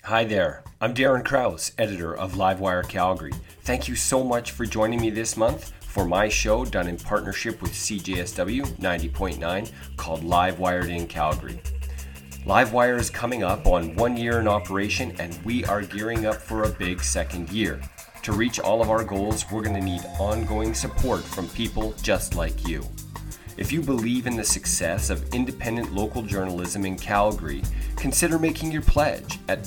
Hi there, I'm Darren Krause, editor of Livewire Calgary. Thank you so much for joining me this month for my show done in partnership with CJSW 90.9 called Livewired in Calgary. Livewire is coming up on 1 year in operation and we are gearing up for a big second year. To reach all of our goals, we're going to need ongoing support from people just like you. If you believe in the success of independent local journalism in Calgary, consider making your pledge at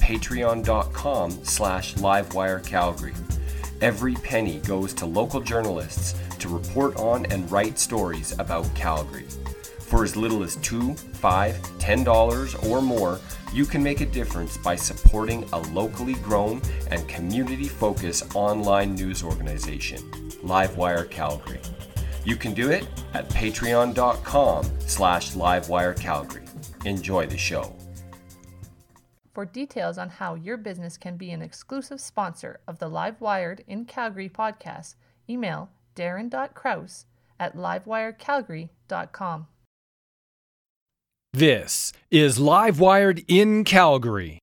patreon.com/livewirecalgary. Every penny goes to local journalists to report on and write stories about Calgary. For as little as $2, $5, $10 or more, you can make a difference by supporting a locally grown and community-focused online news organization, Livewire Calgary. You can do it at patreon.com/livewirecalgary. Enjoy the show. For details on how your business can be an exclusive sponsor of the Livewired in Calgary podcast, email darren.krause@livewirecalgary.com. This is Livewired in Calgary.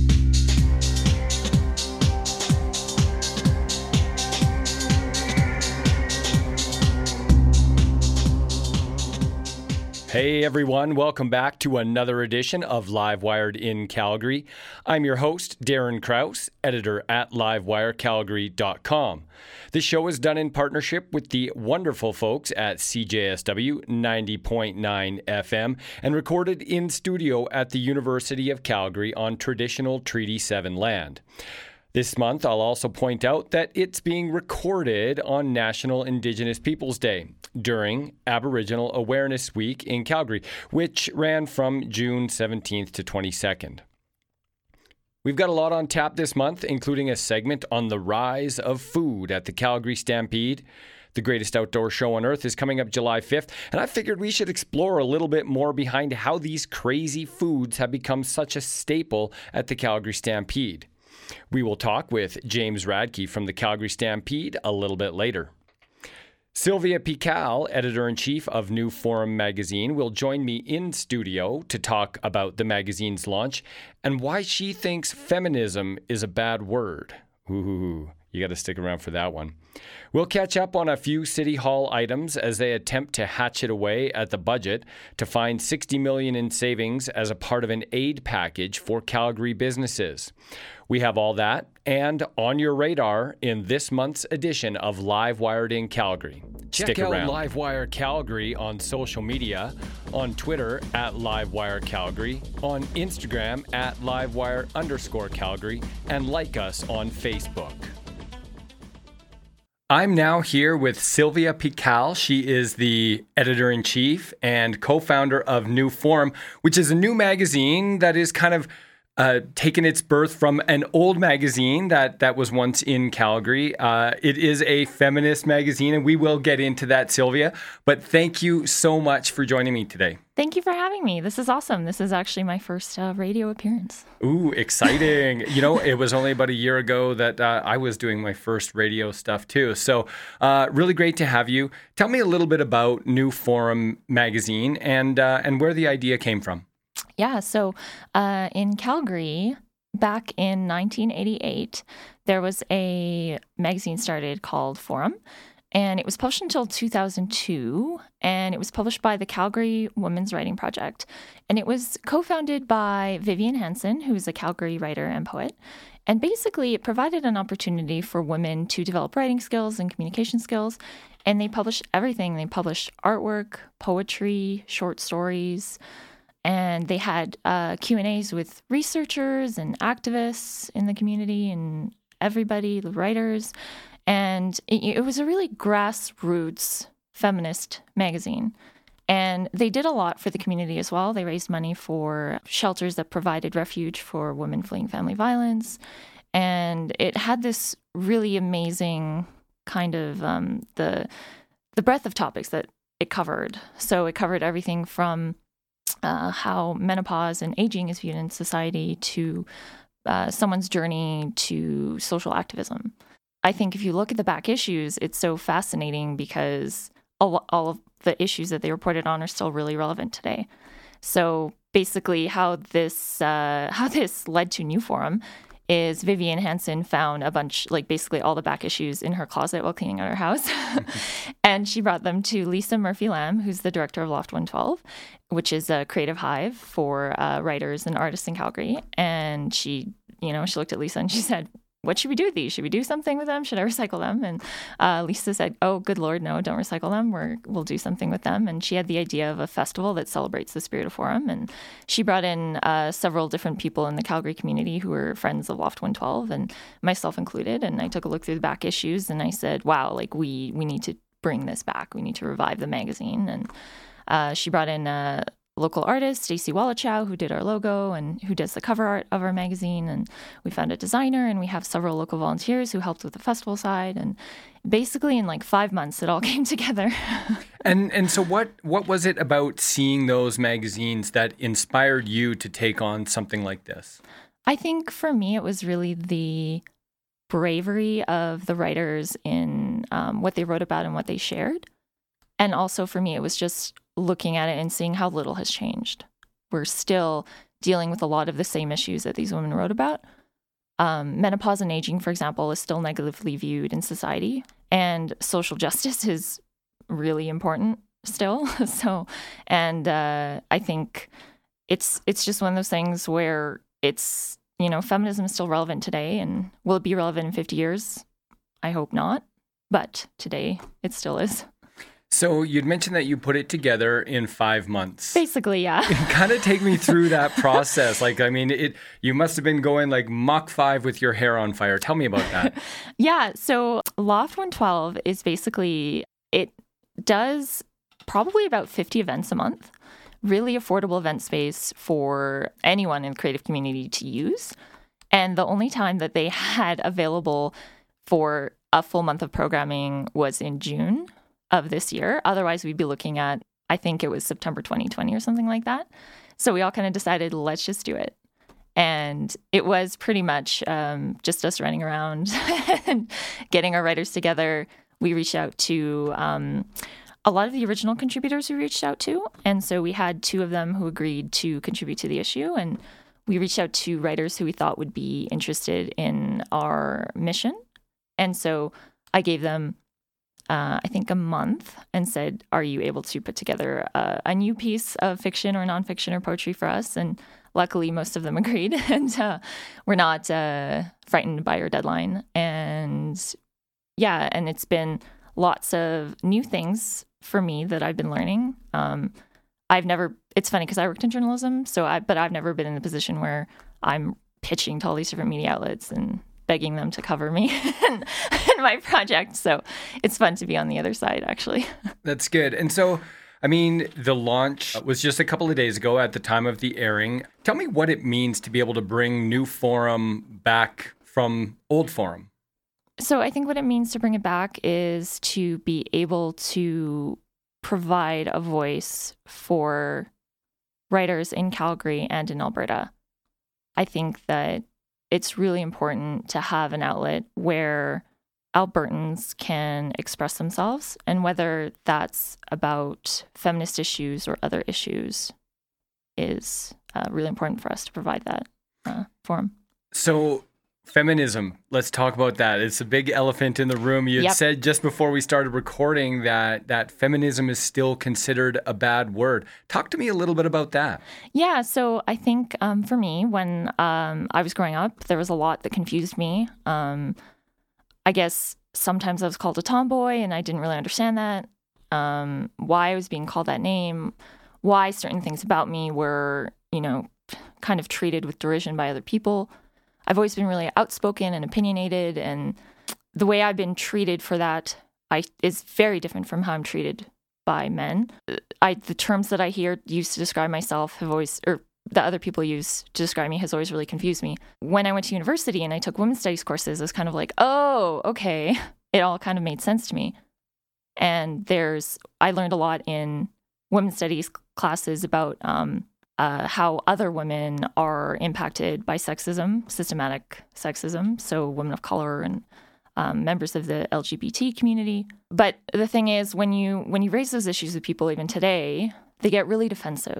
Hey everyone, welcome back to another edition of Livewired in Calgary. I'm your host, Darren Krause, editor at livewirecalgary.com. This show is done in partnership with the wonderful folks at CJSW 90.9 FM and recorded in studio at the University of Calgary on traditional Treaty 7 land. This month, I'll also point out that it's being recorded on National Indigenous Peoples Day during Aboriginal Awareness Week in Calgary, which ran from June 17th to 22nd. We've got a lot on tap this month, including a segment on the rise of food at the Calgary Stampede. The greatest outdoor show on earth is coming up July 5th, and I figured we should explore a little bit more behind how these crazy foods have become such a staple at the Calgary Stampede. We will talk with James Radke from the Calgary Stampede a little bit later. Sylvia Pical, editor-in-chief of New Forum magazine, will join me in studio to talk about the magazine's launch and why she thinks feminism is a bad word. Ooh, you got to stick around for that one. We'll catch up on a few City Hall items as they attempt to hatchet away at the budget to find $60 million in savings as a part of an aid package for Calgary businesses. We have all that and on your radar in this month's edition of Livewired in Calgary. Check out Livewire Calgary on social media, on Twitter at Livewire Calgary, on Instagram at Livewire_Calgary, and like us on Facebook. I'm now here with Sylvia Pical. She is the editor-in-chief and co-founder of New Forum, which is a new magazine that is kind of taken its birth from an old magazine that was once in Calgary. It is a feminist magazine, and we will get into that, Sylvia. But thank you so much for joining me today. Thank you for having me. This is awesome. This is actually my first radio appearance. Ooh, exciting. You know, it was only about a year ago that I was doing my first radio stuff too. So really great to have you. Tell me a little bit about New Forum magazine and where the idea came from. Yeah, so in Calgary, back in 1988, there was a magazine started called Forum, and it was published until 2002, and it was published by the Calgary Women's Writing Project. And it was co-founded by Vivian Hansen, who's a Calgary writer and poet. And basically, it provided an opportunity for women to develop writing skills and communication skills. And they published everything. They published artwork, poetry, short stories, and they had Q&As with researchers and activists in the community and everybody, the writers. And it was a really grassroots feminist magazine. And they did a lot for the community as well. They raised money for shelters that provided refuge for women fleeing family violence. And it had this really amazing kind of the breadth of topics that it covered. So it covered everything from how menopause and aging is viewed in society to someone's journey to social activism. I think if you look at the back issues, it's so fascinating because all of the issues that they reported on are still really relevant today. So basically how this led to New Forum is Vivian Hansen found a bunch, like basically all the back issues in her closet while cleaning out her house. And she brought them to Lisa Murphy-Lamb, who's the director of Loft 112, which is a creative hive for writers and artists in Calgary. And she looked at Lisa and she said, what should we do with these? Should we do something with them? Should I recycle them? And Lisa said, oh, good Lord, no, don't recycle them. We'll do something with them. And she had the idea of a festival that celebrates the spirit of Forum. And she brought in several different people in the Calgary community who were friends of Loft 112, and myself included. And I took a look through the back issues and I said, wow, like we need to bring this back. We need to revive the magazine. And she brought in local artist, Stacey Wallachow, who did our logo and who does the cover art of our magazine. And we found a designer, and we have several local volunteers who helped with the festival side. And basically in like 5 months, it all came together. And so what was it about seeing those magazines that inspired you to take on something like this? I think for me, it was really the bravery of the writers in what they wrote about and what they shared. And also for me, it was just looking at it and seeing how little has changed. We're still dealing with a lot of the same issues that these women wrote about. Menopause and aging, for example, is still negatively viewed in society, and social justice is really important still. I think it's just one of those things where it's, feminism is still relevant today, and will it be relevant in 50 years? I hope not, but today it still is. So you'd mentioned that you put it together in 5 months. Basically, yeah. Kind of take me through that process. You must have been going like Mach 5 with your hair on fire. Tell me about that. Yeah. So Loft 112 is basically, it does probably about 50 events a month. Really affordable event space for anyone in the creative community to use. And the only time that they had available for a full month of programming was in June of this year. Otherwise, we'd be looking at, I think it was September 2020 or something like that. So we all kind of decided, let's just do it. And it was pretty much just us running around and getting our writers together. We reached out to a lot of the original contributors we reached out to. And so we had 2 of them who agreed to contribute to the issue. And we reached out to writers who we thought would be interested in our mission. And so I gave them I think a month and said, are you able to put together a new piece of fiction or nonfiction or poetry for us? And luckily, most of them agreed. And we're not frightened by our deadline. And yeah, and it's been lots of new things for me that I've been learning. It's funny because I worked in journalism, but I've never been in a position where I'm pitching to all these different media outlets and begging them to cover me in my project. So it's fun to be on the other side, actually. That's good. And so, the launch was just a couple of days ago at the time of the airing. Tell me what it means to be able to bring New Forum back from Old Forum. So I think what it means to bring it back is to be able to provide a voice for writers in Calgary and in Alberta. I think that it's really important to have an outlet where Albertans can express themselves, and whether that's about feminist issues or other issues is really important for us to provide that forum. So feminism, let's talk about that. It's a big elephant in the room. You had said just before we started recording that feminism is still considered a bad word. Talk to me a little bit about that. Yeah, so I think for me, when I was growing up, there was a lot that confused me. I guess sometimes I was called a tomboy and I didn't really understand that, why I was being called that name, why certain things about me were, kind of treated with derision by other people. I've always been really outspoken and opinionated, and the way I've been treated for that is very different from how I'm treated by men. The terms that I hear used to describe myself have always, or that other people use to describe me, has always really confused me. When I went to university and I took women's studies courses, it was kind of like, oh, okay. It all kind of made sense to me. And I learned a lot in women's studies classes about how other women are impacted by sexism, systematic sexism, so women of color and members of the LGBT community. But the thing is, when you raise those issues with people even today, they get really defensive.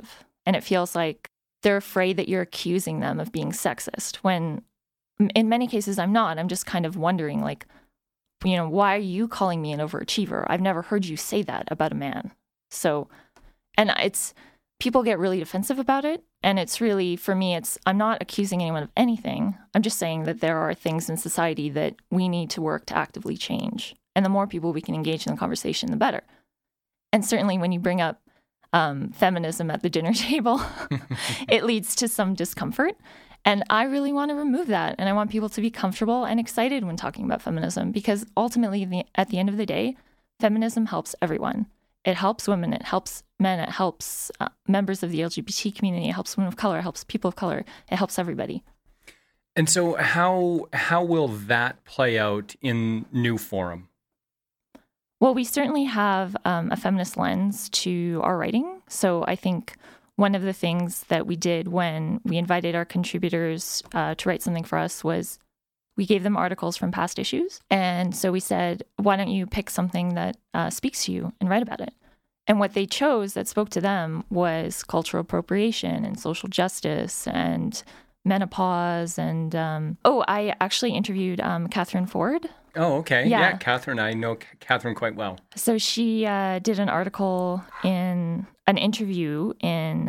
And it feels like they're afraid that you're accusing them of being sexist, when in many cases I'm not. I'm just kind of wondering, like, why are you calling me an overachiever? I've never heard you say that about a man. So, and people get really defensive about it. And it's really, for me, I'm not accusing anyone of anything. I'm just saying that there are things in society that we need to work to actively change. And the more people we can engage in the conversation, the better. And certainly when you bring up feminism at the dinner table, it leads to some discomfort. And I really want to remove that. And I want people to be comfortable and excited when talking about feminism, because ultimately, at the end of the day, feminism helps everyone. It helps women, it helps men, it helps members of the LGBT community, it helps women of color, it helps people of color, it helps everybody. And so how will that play out in New Forum? Well, we certainly have a feminist lens to our writing. So I think one of the things that we did when we invited our contributors to write something for us was we gave them articles from past issues. And so we said, why don't you pick something that speaks to you and write about it? And what they chose that spoke to them was cultural appropriation and social justice and menopause. And I actually interviewed Catherine Ford. Oh, okay. Yeah, Catherine. I know Catherine quite well. So she did an article in an interview in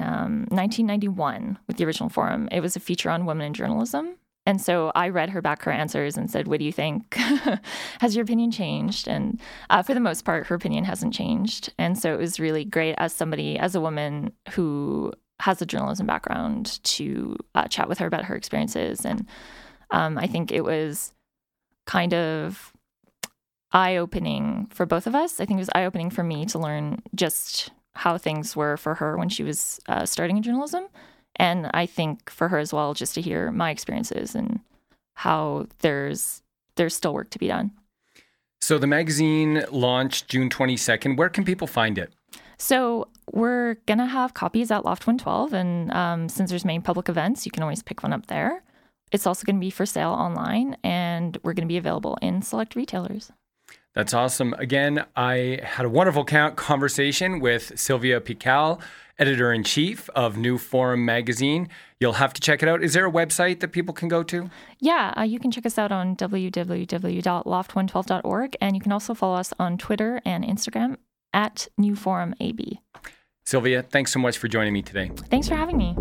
1991 with the original Forum. It was a feature on women in journalism. And so I read her back her answers and said, what do you think? Has your opinion changed? And for the most part, her opinion hasn't changed. And so it was really great as a woman who has a journalism background, to chat with her about her experiences. And I think it was kind of eye-opening for both of us. I think it was eye-opening for me to learn just how things were for her when she was starting in journalism. And I think for her as well, just to hear my experiences and how there's still work to be done. So the magazine launched June 22nd. Where can people find it? So we're going to have copies at Loft 112. And since there's many public events, you can always pick one up there. It's also going to be for sale online, and we're going to be available in select retailers. That's awesome. Again, I had a wonderful conversation with Sylvia Pical, editor-in-chief of New Forum magazine. You'll have to check it out. Is there a website that people can go to? Yeah, you can check us out on www.loft112.org, and you can also follow us on Twitter and Instagram at New Forum AB. Sylvia, thanks so much for joining me today. Thanks for having me.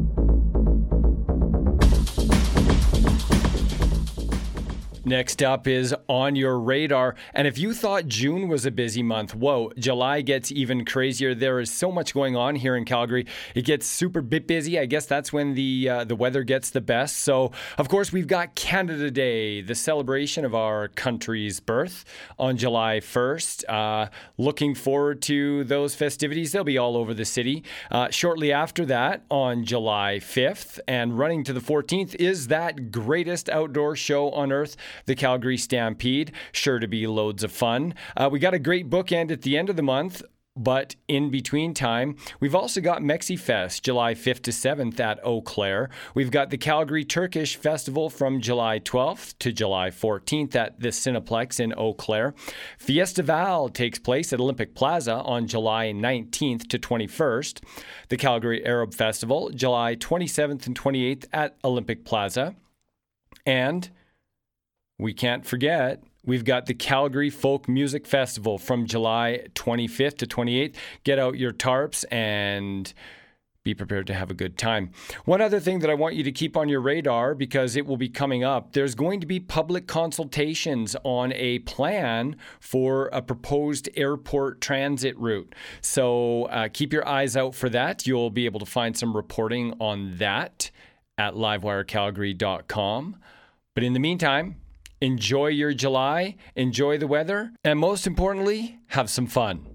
Next up is On Your Radar. And if you thought June was a busy month, whoa, July gets even crazier. There is so much going on here in Calgary. It gets super busy. I guess that's when the weather gets the best. So, of course, we've got Canada Day, the celebration of our country's birth on July 1st. Looking forward to those festivities. They'll be all over the city. Shortly after that, on July 5th and running to the 14th, is that greatest outdoor show on earth, the Calgary Stampede. Sure to be loads of fun. We got a great bookend at the end of the month, but in between time, we've also got MexiFest, July 5th to 7th at Eau Claire. We've got the Calgary Turkish Festival from July 12th to July 14th at the Cineplex in Eau Claire. Fiestival takes place at Olympic Plaza on July 19th to 21st. The Calgary Arab Festival, July 27th and 28th at Olympic Plaza. And we can't forget, we've got the Calgary Folk Music Festival from July 25th to 28th. Get out your tarps and be prepared to have a good time. One other thing that I want you to keep on your radar, because it will be coming up, there's going to be public consultations on a plan for a proposed airport transit route. So keep your eyes out for that. You'll be able to find some reporting on that at livewirecalgary.com. But in the meantime, enjoy your July, enjoy the weather, and most importantly, have some fun.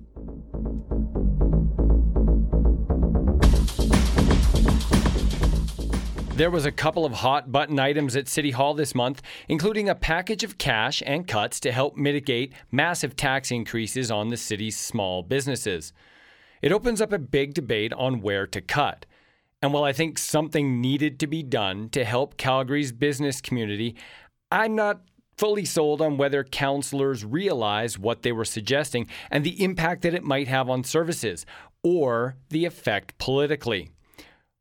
There was a couple of hot button items at City Hall this month, including a package of cash and cuts to help mitigate massive tax increases on the city's small businesses. It opens up a big debate on where to cut. And while I think something needed to be done to help Calgary's business community, I'm not fully sold on whether councillors realize what they were suggesting and the impact that it might have on services or the effect politically.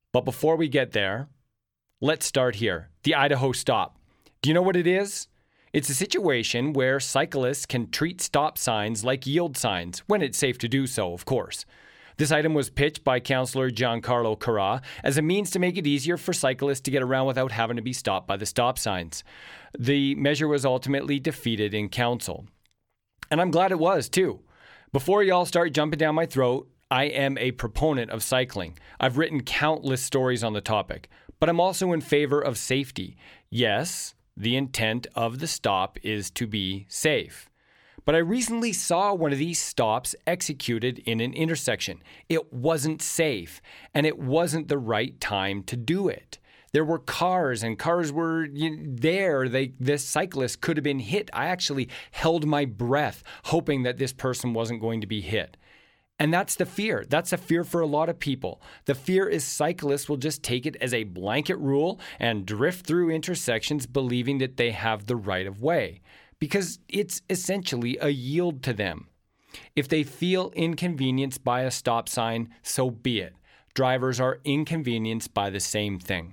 But before we get there, let's start here. The Idaho stop. Do you know what it is? It's a situation where cyclists can treat stop signs like yield signs, when it's safe to do so, of course. This item was pitched by Councillor Giancarlo Carra as a means to make it easier for cyclists to get around without having to be stopped by the stop signs. The measure was ultimately defeated in council. And I'm glad it was, too. Before y'all start jumping down my throat, I am a proponent of cycling. I've written countless stories on the topic, but I'm also in favor of safety. Yes, the intent of the stop is to be safe. But I recently saw one of these stops executed in an intersection. It wasn't safe, and it wasn't the right time to do it. There were cars, and cars were there. This cyclist could have been hit. I actually held my breath, hoping that this person wasn't going to be hit. And that's the fear. That's a fear for a lot of people. The fear is cyclists will just take it as a blanket rule and drift through intersections believing that they have the right of way, because it's essentially a yield to them. If they feel inconvenienced by a stop sign, so be it. Drivers are inconvenienced by the same thing.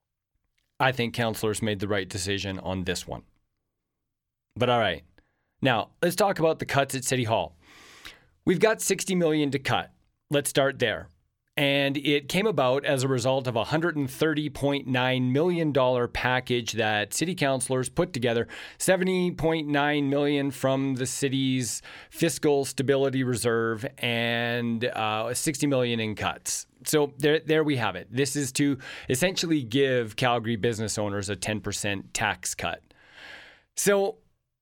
I think councillors made the right decision on this one. But all right, now let's talk about the cuts at City Hall. We've got $60 million to cut. Let's start there. And it came about as a result of a $130.9 million package that city councillors put together, $70.9 million from the city's fiscal stability reserve, and $60 million in cuts. So there we have it. This is to essentially give Calgary business owners a 10% tax cut. So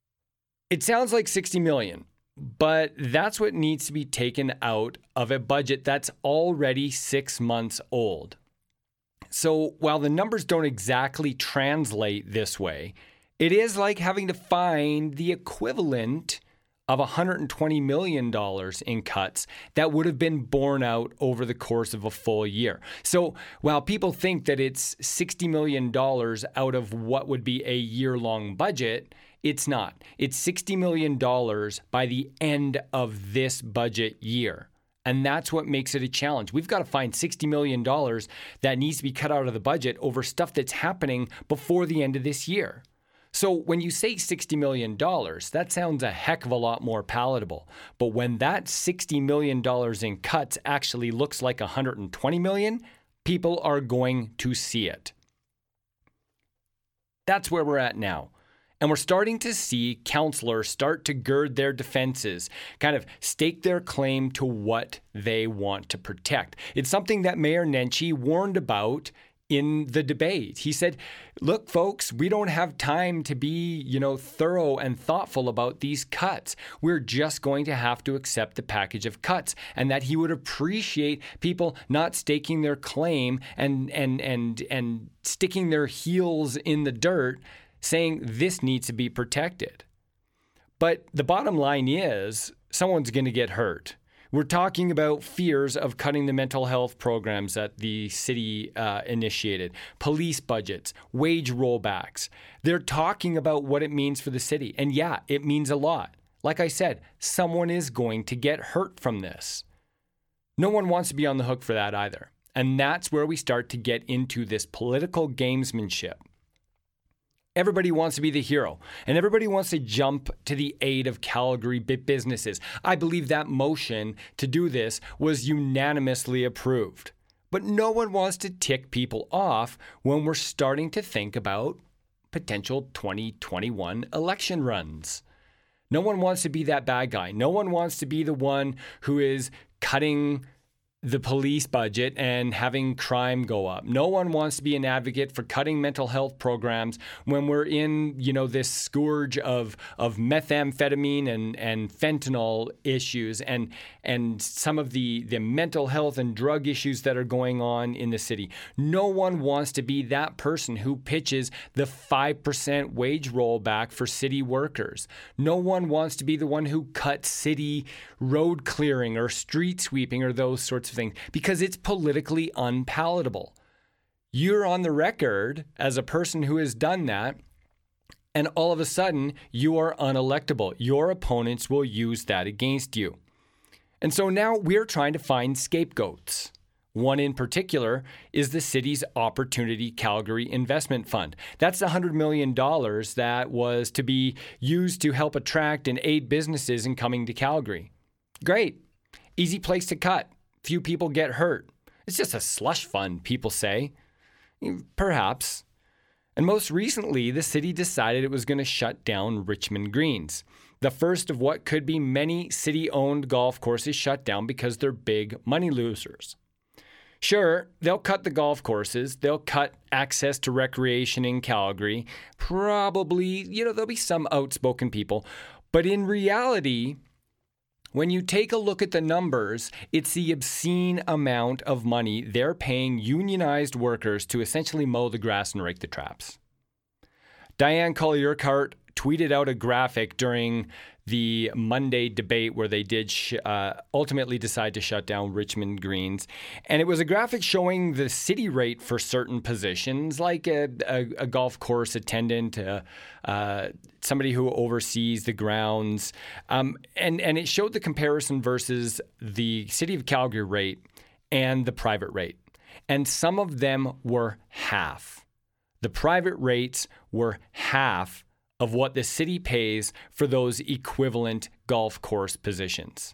it sounds like $60 million. But that's what needs to be taken out of a budget that's already 6 months old. So while the numbers don't exactly translate this way, it is like having to find the equivalent of $120 million in cuts that would have been borne out over the course of a full year. So while people think that it's $60 million out of what would be a year-long budget, it's not. It's $60 million by the end of this budget year. And that's what makes it a challenge. We've got to find $60 million that needs to be cut out of the budget over stuff that's happening before the end of this year. So when you say $60 million, that sounds a heck of a lot more palatable. But when that $60 million in cuts actually looks like $120 million, people are going to see it. That's where we're at now. And we're starting to see councillors start to gird their defenses, kind of stake their claim to what they want to protect. It's something that Mayor Nenshi warned about in the debate. He said, look, folks, we don't have time to be, thorough and thoughtful about these cuts. We're just going to have to accept the package of cuts, and that he would appreciate people not staking their claim and sticking their heels in the dirt, saying this needs to be protected. But the bottom line is someone's going to get hurt. We're talking about fears of cutting the mental health programs that the city initiated, police budgets, wage rollbacks. They're talking about what it means for the city. And yeah, it means a lot. Like I said, someone is going to get hurt from this. No one wants to be on the hook for that either. And that's where we start to get into this political gamesmanship. Everybody wants to be the hero, and everybody wants to jump to the aid of Calgary businesses. I believe that motion to do this was unanimously approved. But no one wants to tick people off when we're starting to think about potential 2021 election runs. No one wants to be that bad guy. No one wants to be the one who is cutting the police budget and having crime go up. No one wants to be an advocate for cutting mental health programs when we're in, this scourge of methamphetamine and fentanyl issues and some of the mental health and drug issues that are going on in the city. No one wants to be that person who pitches the 5% wage rollback for city workers. No one wants to be the one who cuts city road clearing or street sweeping or those sorts of things, because it's politically unpalatable. You're on the record as a person who has done that, and all of a sudden you are unelectable. Your opponents will use that against you. And so now we're trying to find scapegoats. One in particular is the city's Opportunity Calgary Investment Fund. That's the $100 million that was to be used to help attract and aid businesses in coming to Calgary. Great. Easy place to cut. Few people get hurt. It's just a slush fund, people say. Perhaps. And most recently, the city decided it was going to shut down Richmond Greens, the first of what could be many city-owned golf courses shut down because they're big money losers. Sure, they'll cut the golf courses. They'll cut access to recreation in Calgary. Probably, there'll be some outspoken people. But in reality, when you take a look at the numbers, it's the obscene amount of money they're paying unionized workers to essentially mow the grass and rake the traps. Diane Collier-Cart tweeted out a graphic during the Monday debate where they did ultimately decide to shut down Richmond Greens. And it was a graphic showing the city rate for certain positions, like a golf course attendant, somebody who oversees the grounds. And it showed the comparison versus the City of Calgary rate and the private rate. And some of them were half. The private rates were half of what the city pays for those equivalent golf course positions.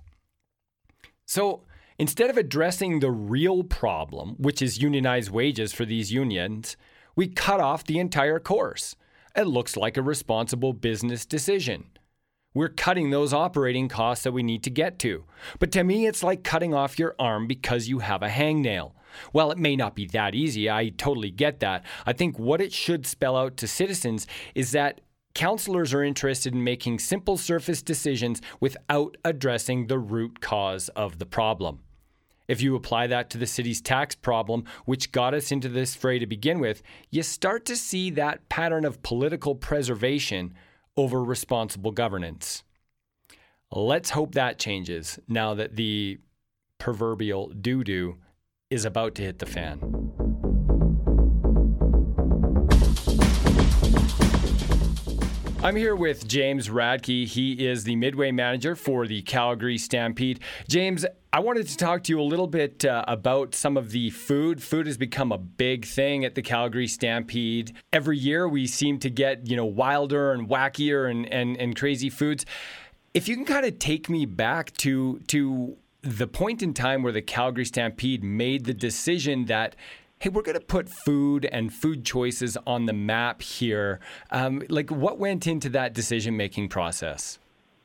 So instead of addressing the real problem, which is unionized wages for these unions, we cut off the entire course. It looks like a responsible business decision. We're cutting those operating costs that we need to get to. But to me, it's like cutting off your arm because you have a hangnail. Well, it may not be that easy. I totally get that. I think what it should spell out to citizens is that councillors are interested in making simple surface decisions without addressing the root cause of the problem. If you apply that to the city's tax problem, which got us into this fray to begin with, you start to see that pattern of political preservation over responsible governance. Let's hope that changes now that the proverbial doo-doo is about to hit the fan. I'm here with James Radke. He is the Midway manager for the Calgary Stampede. James, I wanted to talk to you a little bit about some of the food. Food has become a big thing at the Calgary Stampede. Every year we seem to get, wilder and wackier and crazy foods. If you can kind of take me back to the point in time where the Calgary Stampede made the decision that, hey, we're going to put food and food choices on the map here. What went into that decision-making process?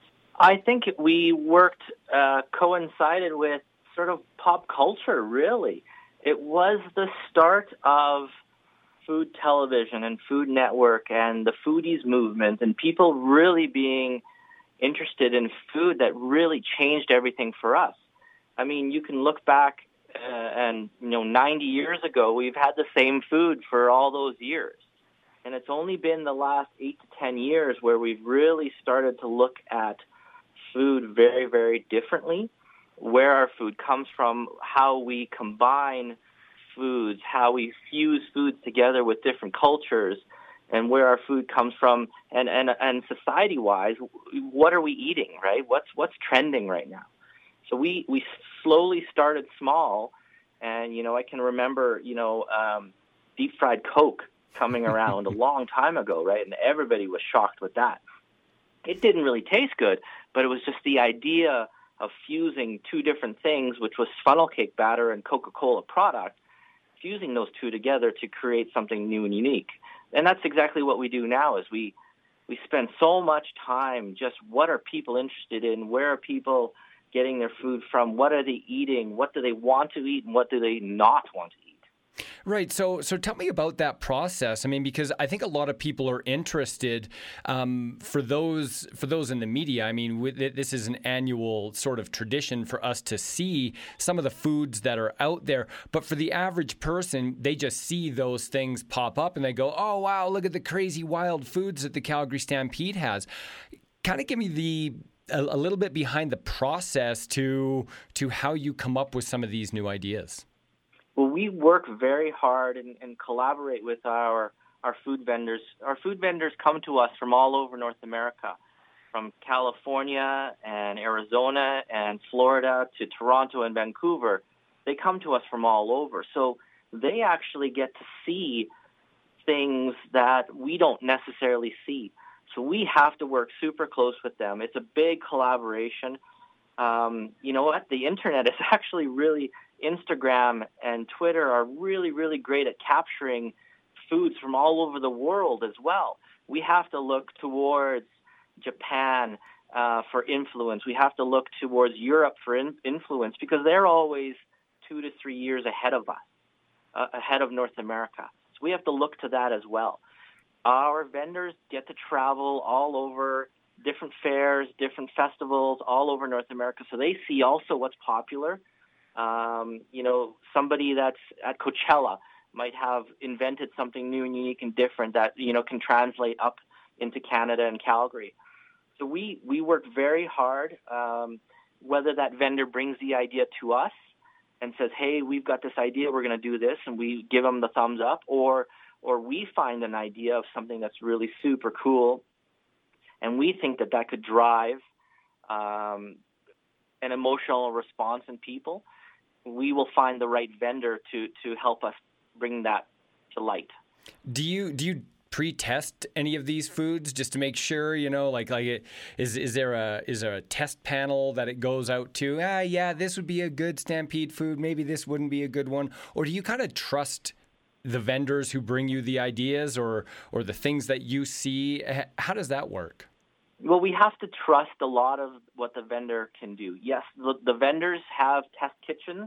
I think we worked, coincided with sort of pop culture, really. It was the start of food television and Food Network and the foodies movement and people really being interested in food that really changed everything for us. I mean, you can look back and 90 years ago, we've had the same food for all those years. And it's only been the last 8 to 10 years where we've really started to look at food very, very differently, where our food comes from, how we combine foods, how we fuse foods together with different cultures, and where our food comes from, and society-wise, what are we eating, right? What's trending right now? So we slowly started small, and, I can remember, deep-fried Coke coming around a long time ago, right? And everybody was shocked with that. It didn't really taste good, but it was just the idea of fusing two different things, which was funnel cake batter and Coca-Cola product, fusing those two together to create something new and unique. And that's exactly what we do now is we spend so much time just what are people interested in, where are people getting their food from, what are they eating, what do they want to eat, and what do they not want to eat. Right. So tell me about that process. I mean, because I think a lot of people are interested. For those in the media, I mean, this is an annual sort of tradition for us to see some of the foods that are out there. But for the average person, they just see those things pop up and they go, "Oh wow, look at the crazy wild foods that the Calgary Stampede has." Kind of give me a little bit behind the process to how you come up with some of these new ideas. Well, we work very hard and collaborate with our food vendors. Our food vendors come to us from all over North America, from California and Arizona and Florida to Toronto and Vancouver. they come to us from all over. So they actually get to see things that we don't necessarily see. So we have to work super close with them. It's a big collaboration. You know what? The internet is actually really, Instagram and Twitter are really, really great at capturing foods from all over the world as well. We have to look towards Japan for influence. We have to look towards Europe for influence because they're always 2 to 3 years ahead of us, ahead of North America. So we have to look to that as well. Our vendors get to travel all over, different fairs, different festivals all over North America, so they see also what's popular. You know, somebody that's at Coachella might have invented something new and unique and different that, you know, can translate up into Canada and Calgary. So we work very hard, whether that vendor brings the idea to us and says, hey, we've got this idea, we're going to do this, and we give them the thumbs up, or we find an idea of something that's really super cool, and we think that could drive an emotional response in people, we will find the right vendor to help us bring that to light. Do you pre-test any of these foods just to make sure, you know, is there a test panel that it goes out to? Yeah, this would be a good Stampede food. Maybe this wouldn't be a good one. Or do you kind of trust the vendors who bring you the ideas or the things that you see? How does that work? Well, we have to trust a lot of what the vendor can do. Yes, the vendors have test kitchens.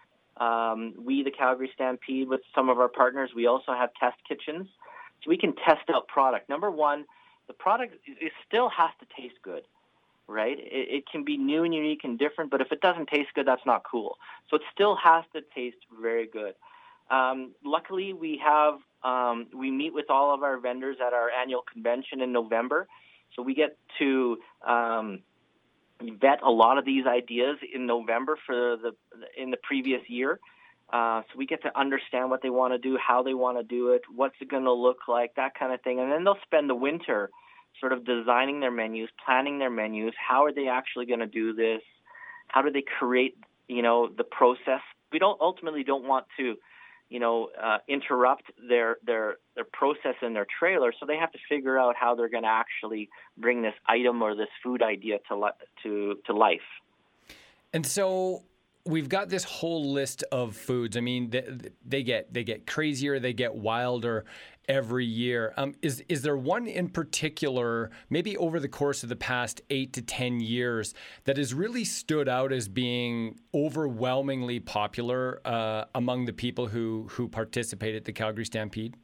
We, the Calgary Stampede, with some of our partners, we also have test kitchens. So we can test out product. Number one, the product it still has to taste good, right? It can be new and unique and different, but if it doesn't taste good, that's not cool. So it still has to taste very good. Luckily, we meet with all of our vendors at our annual convention in November. So we get to vet a lot of these ideas in November in the previous year. So we get to understand what they want to do, how they want to do it, what's it going to look like, that kind of thing. And then they'll spend the winter sort of designing their menus, planning their menus. How are they actually going to do this? How do they create, you know, the process? We don't want to, you know, interrupt their process in their trailer. So they have to figure out how they're going to actually bring this item or this food idea to life. And so we've got this whole list of foods. I mean, they get crazier, they get wilder every year. Is there one in particular, maybe over the course of the past 8 to 10 years, that has really stood out as being overwhelmingly popular among the people who participate at the Calgary Stampede?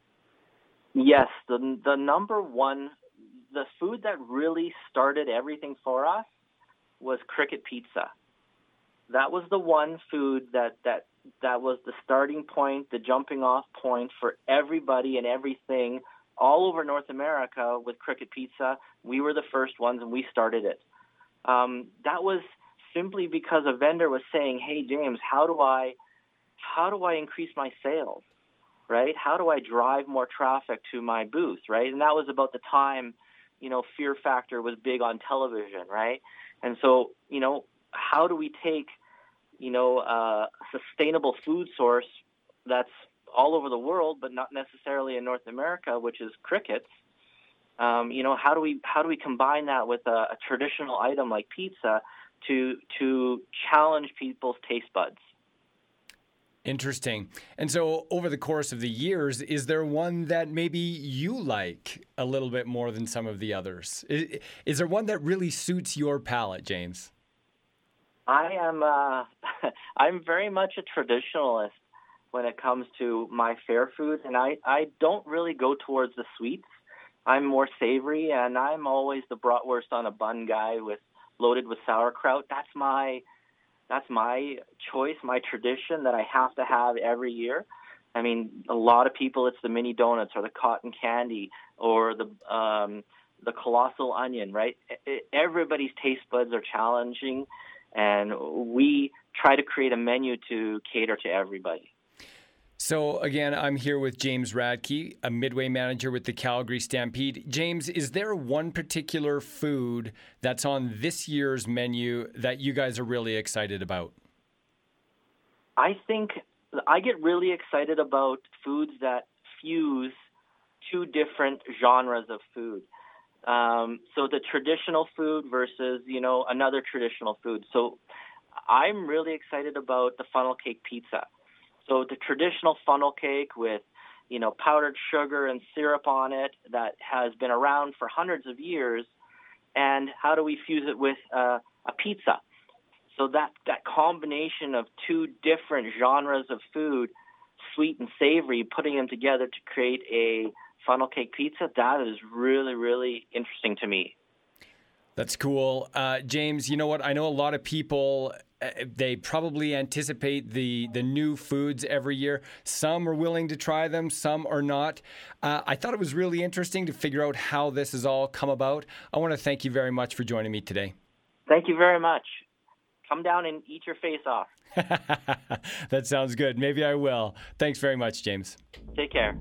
Yes, the number one, the food that really started everything for us was cricket pizza. That was the one food that was the starting point, the jumping off point for everybody and everything all over North America with cricket pizza. We were the first ones and we started it. That was simply because a vendor was saying, hey, James, how do I increase my sales, right? How do I drive more traffic to my booth, right? And that was about the time, you know, Fear Factor was big on television, right? And so, you know, how do we take, you know, a sustainable food source that's all over the world, but not necessarily in North America, which is crickets? You know, how do we combine that with a traditional item like pizza to challenge people's taste buds? Interesting. And so over the course of the years, is there one that maybe you like a little bit more than some of the others? Is there one that really suits your palate, James? I'm very much a traditionalist when it comes to my fair food, and I don't really go towards the sweets. I'm more savory, and I'm always the bratwurst on a bun guy loaded with sauerkraut. That's my choice, my tradition that I have to have every year. I mean, a lot of people, it's the mini donuts or the cotton candy or the colossal onion, right? Everybody's taste buds are challenging, and we try to create a menu to cater to everybody. So again, I'm here with James Radke, a Midway manager with the Calgary Stampede. James, is there one particular food that's on this year's menu that you guys are really excited about? I think I get really excited about foods that fuse two different genres of food. So the traditional food versus, another traditional food. So I'm really excited about the funnel cake pizza. So the traditional funnel cake with, powdered sugar and syrup on it that has been around for hundreds of years. And how do we fuse it with a pizza? So that combination of two different genres of food, sweet and savory, putting them together to create a funnel cake pizza, that is really, really interesting to me. That's cool. James, you know what? I know a lot of people, they probably anticipate the new foods every year. Some are willing to try them, some are not. I thought it was really interesting to figure out how this has all come about. I want to thank you very much for joining me today. Thank you very much. Come down and eat your face off. That sounds good. Maybe I will. Thanks very much, James. Take care.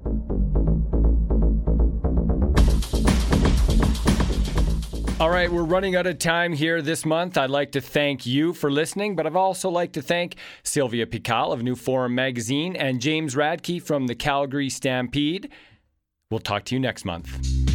All right, we're running out of time here this month. I'd like to thank you for listening, but I'd also like to thank Sylvia Pical of New Forum Magazine and James Radke from the Calgary Stampede. We'll talk to you next month.